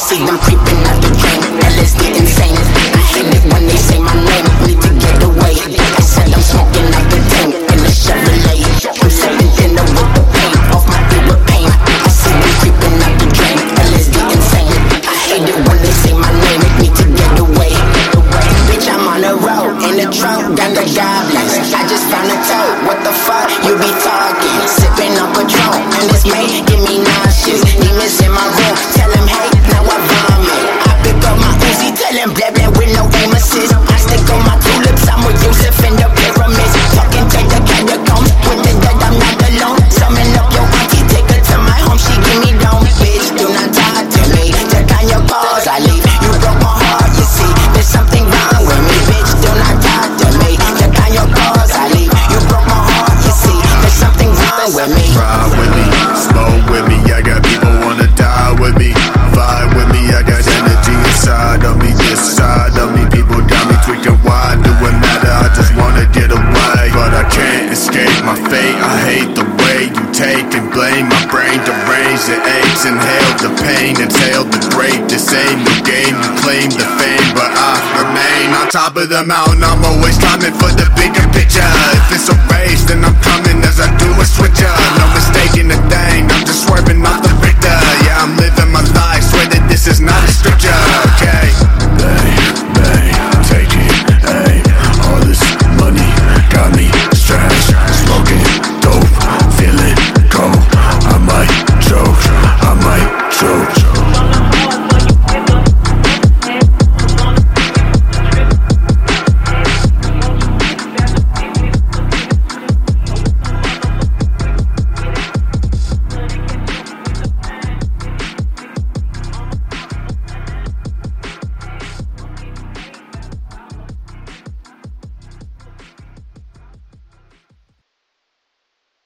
see them creeping out the drain. LSD insane. I hate it when they say my name. Need to get away. I said I'm smoking out the tank in the Chevrolet. I'm sitting dinner with the paint off my ear with pain. I see them creeping out the drain. LSD insane. I hate it when they say my name. Need to get away. Bitch, I'm on the road in the trunk down the goblins. I just found a tote. What the fuck you be talking? Sipping on Patron and this may give me nauseous. Demons in my room. Tell him hey, now I vomit. I pick up my Uzi, tell him blah blah with no aim assist. I stick on my tulips, I'm with Yusuf in the pyramids. Talking to the catacombs, with the dead I'm not alone. Summon up your auntie, take her to my home, she give me down. Bitch, do not talk to me, check on your calls, I leave. You broke my heart, you see, there's something wrong with me. Bitch, do not talk to me, check on your calls, I leave. You broke my heart, you see, there's something wrong with me. Ride with me, smoke with me, I got people wanna die with me. Vibe with me, I got energy inside of me, this side of me. People got me tweaking, why do it matter? I just wanna get away, but I can't escape my fate. I hate the way you take and blame my brain, deranged the aches, inhale the pain, exhale the great. This ain't no game, you claim the fame, but I remain on top of the mountain. I'm always climbing for the bigger picture. If it's a race, then I'm coming as I do a switcher. No mistake.